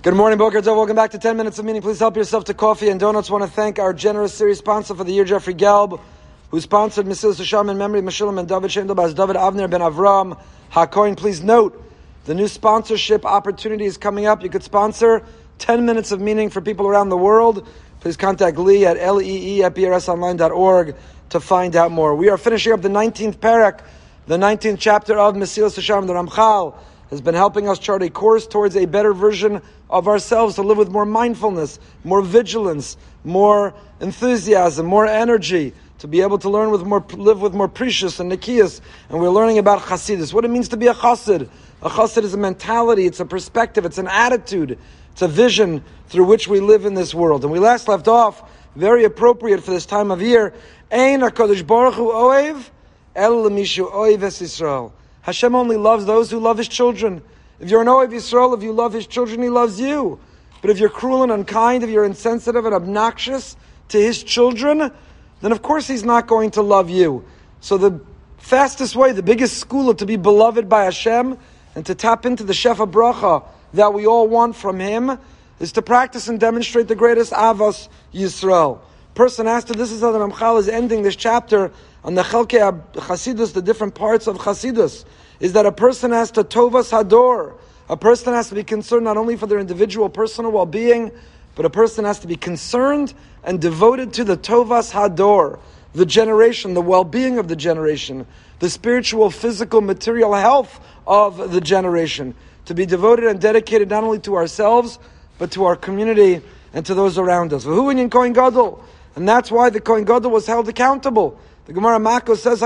Good morning, Boker Tov. Welcome back to 10 Minutes of Meaning. Please help yourself to coffee and donuts. Want to thank our generous series sponsor for the year, Jeffrey Gelb, who sponsored Mesilas Yesharim in memory of Meshulam and David Shendel Bas David Avner ben Avram HaKohen. Please note, the new sponsorship opportunity is coming up. You could sponsor 10 Minutes of Meaning for people around the world. Please contact Lee at lee@brsonline.org to find out more. We are finishing up the 19th parak, the 19th chapter of Mesilas Yesharim. The Ramchal has been helping us chart a course towards a better version of ourselves, to live with more mindfulness, more vigilance, more enthusiasm, more energy, to be able to live with more precious and nikias. And we're learning about Chassidus, what it means to be a Chassid. A Chassid is a mentality, it's a perspective, it's an attitude, it's a vision through which we live in this world. And we last left off, very appropriate for this time of year, Ein HaKadosh Baruch Hu Oev El Mishu Oev Es Yisrael. Hashem only loves those who love His children. If you're an Oev Yisrael, if you love His children, He loves you. But if you're cruel and unkind, if you're insensitive and obnoxious to His children, then of course He's not going to love you. So the fastest way, the biggest skula to be beloved by Hashem and to tap into the Shefa Bracha that we all want from Him is to practice and demonstrate the greatest Avos Yisrael. Person asked if this is how the Ramchal is ending this chapter on the Chelkei Chassidus, the different parts of Chassidus, is that a person has to Tovas Hador. A person has to be concerned not only for their individual personal well-being, but a person has to be concerned and devoted to the Tovas Hador, the generation, the well-being of the generation, the spiritual, physical, material health of the generation. To be devoted and dedicated not only to ourselves, but to our community and to those around us. V'hu inyan Kohen Gadol. And that's why the Kohen Gadol was held accountable. The Gemara Makos says,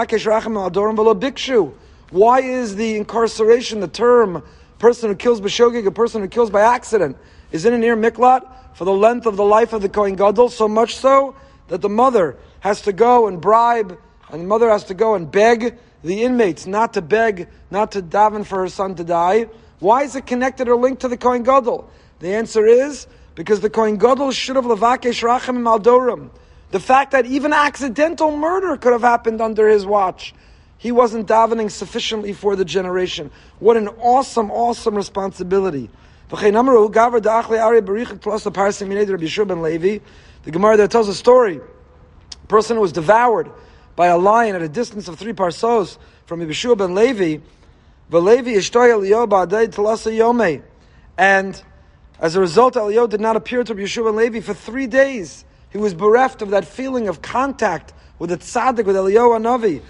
why is the incarceration, the term, person who kills b'shogeg, a person who kills by accident, is in an ir miklat for the length of the life of the Kohen Gadol, so much so that the mother has to go and bribe, and the mother has to go and beg the inmates not to beg, not to daven for her son to die. Why is it connected or linked to the Kohen Gadol? The answer is because the Kohen Gadol should have levakesh rachem maldorim. The fact that even accidental murder could have happened under his watch. He wasn't davening sufficiently for the generation. What an awesome, awesome responsibility. The Gemara there tells a story. A person who was devoured by a lion at a distance of 3 parsos from Yeshua ben Levi. And as a result, Eliyahu did not appear to Yeshua ben Levi for 3 days. He was bereft of that feeling of contact with the tzaddik, with Eliyahu Hanavi.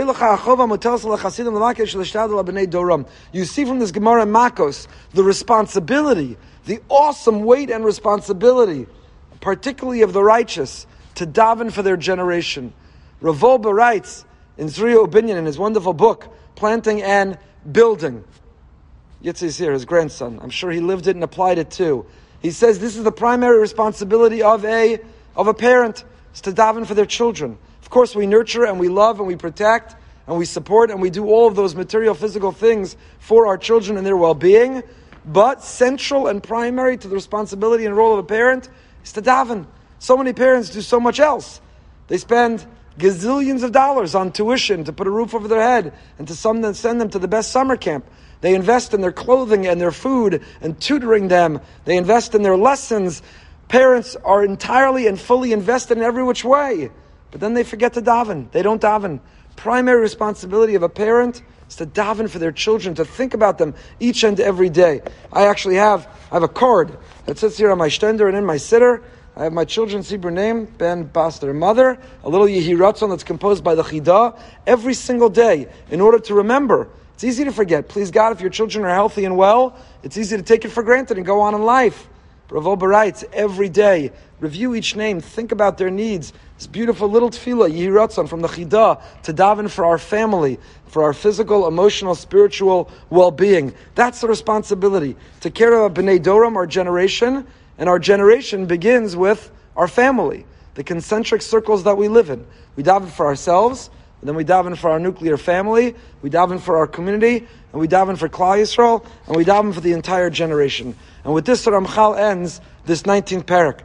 You see from this Gemara in Makos the responsibility, the awesome weight and responsibility, particularly of the righteous, to daven for their generation. Rav Wolbe writes in Zriya Ubinyan in his wonderful book, Planting and Building. Yitzhak's here, his grandson. I'm sure he lived it and applied it too. He says this is the primary responsibility of a parent, is to daven for their children. Of course, we nurture and we love and we protect and we support and we do all of those material, physical things for our children and their well-being. But central and primary to the responsibility and role of a parent is to daven. So many parents do so much else. They spend gazillions of dollars on tuition to put a roof over their head and to send them to the best summer camp. They invest in their clothing and their food and tutoring them. They invest in their lessons. Parents are entirely and fully invested in every which way. But then they forget to daven. They don't daven. Primary responsibility of a parent is to daven for their children, to think about them each and every day. I have a card that sits here on my shtender and in my sitter. I have my children's Hebrew name, Ben, Bas, their mother, a little Yehi Ratzon that's composed by the Chidah, every single day, in order to remember. It's easy to forget. Please God, if your children are healthy and well, it's easy to take it for granted and go on in life. Rav Wolbe writes, every day, review each name, think about their needs. This beautiful little tefillah, Yehi Ratzon, from the Chidah, to daven for our family, for our physical, emotional, spiritual well-being. That's the responsibility. To care about B'nai Doram, our generation, and our generation begins with our family, the concentric circles that we live in. We daven for ourselves, and then we daven for our nuclear family, we daven for our community, and we daven for Klal Yisrael, and we daven for the entire generation. And with this, the Ramchal ends this 19th parak.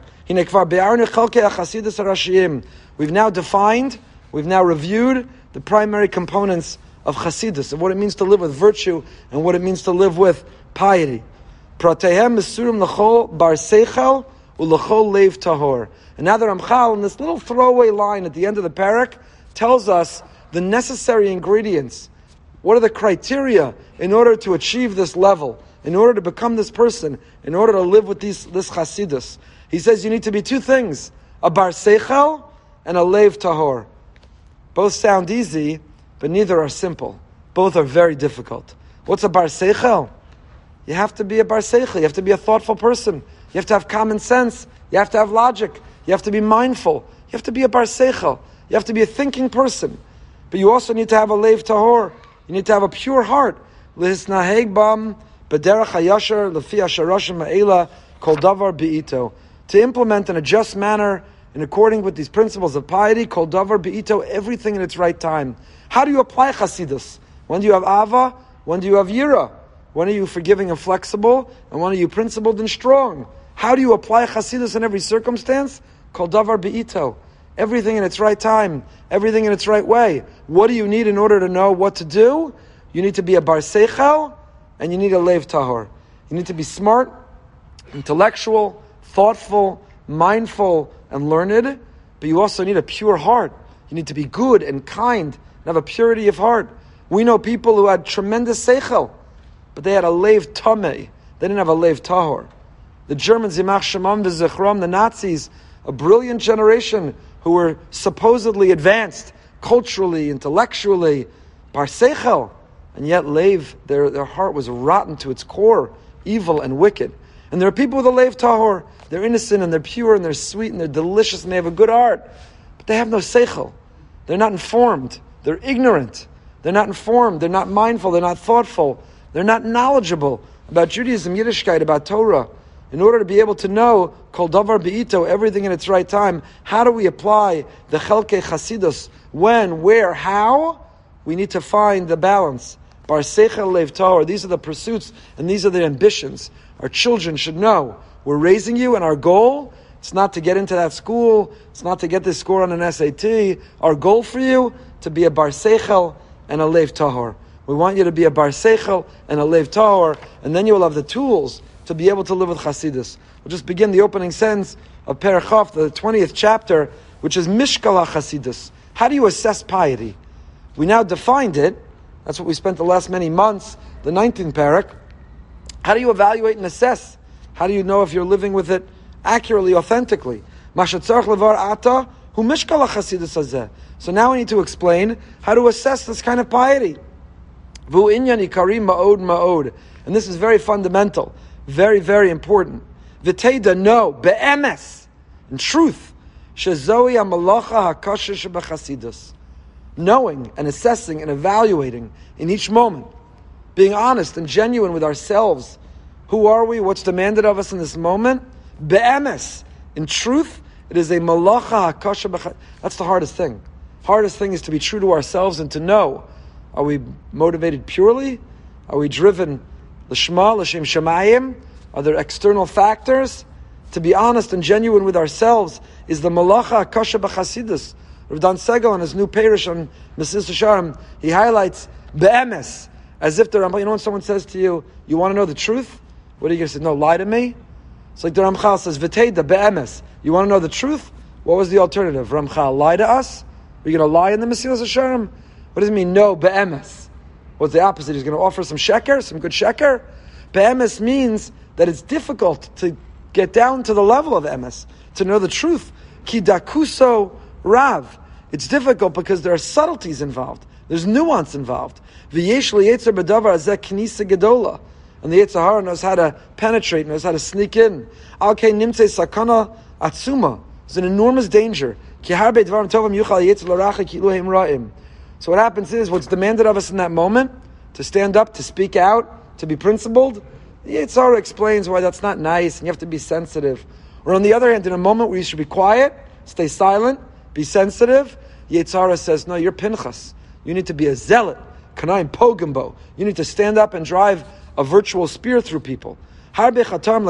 We've now defined, we've now reviewed the primary components of Chassidus, of what it means to live with virtue and what it means to live with piety. Pratehem mesurim l'chol bar seichel u'l'chol leiv tahor. And now the Ramchal, in this little throwaway line at the end of the parak, tells us the necessary ingredients. What are the criteria in order to achieve this level, in order to become this person, in order to live with this Chasidus? He says you need to be two things, a bar seichel and a leiv tahor. Both sound easy, but neither are simple. Both are very difficult. What's a bar seichel? You have to be a bar seichel. You have to be a thoughtful person. You have to have common sense. You have to have logic. You have to be mindful. You have to be a bar seichel. You have to be a thinking person. But you also need to have a leiv tahor. You need to have a pure heart. L'hisnaheg bam b'derech hayashar l'fi hasharashim ha'ela kol davar be'ito. To implement in a just manner, in according with these principles of piety, kol davar be'ito, everything in its right time. How do you apply Chasidus? When do you have Ava? When do you have Yira? When are you forgiving and flexible? And when are you principled and strong? How do you apply Chasidus in every circumstance? Kol davar be'ito. Everything in its right time. Everything in its right way. What do you need in order to know what to do? You need to be a bar seichel, and you need a leiv tahor. You need to be smart, intellectual, thoughtful, mindful, and learned, but you also need a pure heart. You need to be good and kind and have a purity of heart. We know people who had tremendous seichel, but they had a leiv tameh. They didn't have a leiv tahor. The Germans, Yimach Shemam v'Zichram, the Nazis, a brilliant generation who were supposedly advanced culturally, intellectually, bar seichel, and yet leiv, their heart was rotten to its core, evil and wicked. And there are people with a leiv tahor. They're innocent and they're pure and they're sweet and they're delicious and they have a good heart, but they have no seichel. They're not informed. They're ignorant. They're not informed. They're not mindful. They're not thoughtful. They're not knowledgeable about Judaism, Yiddishkeit, about Torah. In order to be able to know kol davar be'ito, everything in its right time, how do we apply the chelkei chasidus? When, where, how? We need to find the balance. Bar seichel leiv tahor. These are the pursuits and these are the ambitions. Our children should know we're raising you, and our goal, it's not to get into that school, it's not to get this score on an SAT. Our goal for you, to be a bar seichel and a leiv tahor. We want you to be a bar seichel and a leiv tahor, and then you will have the tools to be able to live with Chasidus. We'll just begin the opening sentence of Perek Chaf, the 20th chapter, which is Mishkal HaChasidus. How do you assess piety? We now defined it. That's what we spent the last many months, the 19th parak. How do you evaluate and assess? How do you know if you're living with it accurately, authentically? So now we need to explain how to assess this kind of piety. And this is very fundamental, very, very important. V'teida, know, be'emes, in truth, shezohi ha'malacha ha'kasha shebechasidus. Knowing and assessing and evaluating in each moment, being honest and genuine with ourselves. Who are we? What's demanded of us in this moment? Be'emes, in truth, it is a malacha ha'kasha bechasidus. That's the hardest thing. Hardest thing is to be true to ourselves and to know. Are we motivated purely? Are we driven l'shma, l'shem shemayim? Are there external factors? To be honest and genuine with ourselves is the malacha ha'kasha bechasidus. Rav Dan Segel in his new parish on Mesilas Yesharim, he highlights be'emes, as if the Ramchal, you know when someone says to you, you want to know the truth? What are you going to say? No, lie to me? It's like the Ramchal says, v'teida be'emes. You want to know the truth? What was the alternative? Ramchal, lie to us? Are you going to lie in the Mesilas Yesharim? What does it mean, no, be'emes? What's the opposite? He's going to offer some sheker, some good sheker? Be'emes means that it's difficult to get down to the level of emes, to know the truth. Ki dakuso Rav. It's difficult because there are subtleties involved. There's nuance involved. V'yesh liyetzer b'davar hazeh knisa gedola. And the Yetzer Hara knows how to penetrate, knows how to sneak in. Al kei nimtzei sakana atzuma. There's an enormous danger. Ki harbe dvarim tovim yuchal yetzer l'racha ki iluhem ra'im. So what happens is, what's demanded of us in that moment, to stand up, to speak out, to be principled, the Yetzer Hara explains why that's not nice, and you have to be sensitive. Or on the other hand, in a moment where you should be quiet, stay silent, be sensitive, Yetzer Hara says, no, you're Pinchas. You need to be a zealot, Kanayim Pogambo. You need to stand up and drive a virtual spear through people. So because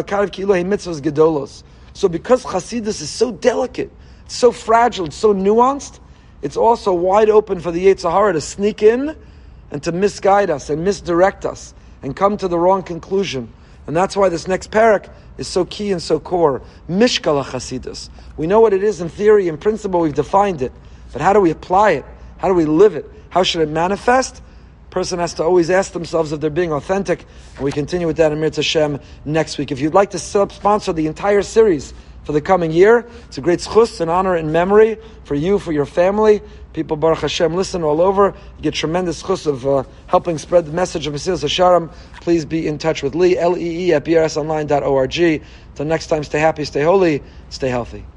Chasidus is so delicate, it's so fragile, it's so nuanced, it's also wide open for the Yetzer Hara to sneak in and to misguide us and misdirect us and come to the wrong conclusion. And that's why this next parak is so key and so core. Mishkal HaChasidus. We know what it is in theory, in principle, we've defined it. But how do we apply it? How do we live it? How should it manifest? Person has to always ask themselves if they're being authentic. And we continue with that in Mirz Hashem next week. If you'd like to sponsor the entire series for the coming year, it's a great schus, an honor and memory for you, for your family. People, Baruch Hashem, listen all over. You get tremendous schus of helping spread the message of Mesilas Yesharim. Please be in touch with Lee, Lee at brsonline.org. Until next time, stay happy, stay holy, stay healthy.